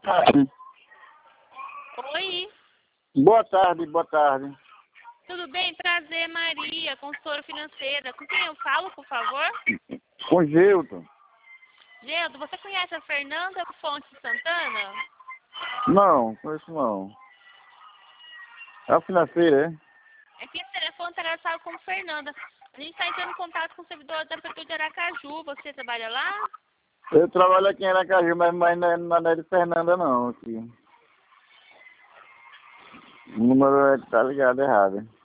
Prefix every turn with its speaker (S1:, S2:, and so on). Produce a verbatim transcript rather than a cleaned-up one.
S1: tarde.
S2: Oi.
S1: Boa tarde, boa tarde.
S2: Tudo bem? Prazer, Maria, consultora financeira. Com quem eu falo, por favor?
S1: Com Gilton.
S2: Geldo, você conhece a Fernanda Fonte Santana?
S1: Não, conheço não. É a financeira, é?
S2: É que esse telefone está relacionado com Fernanda. A gente está entrando em contato com o servidor da Prefeitura de Aracaju. Você trabalha lá?
S1: Eu trabalho aqui em Aracaju, mas, mas não, é, não é de Fernanda não, aqui. O número é, tá ligado errado.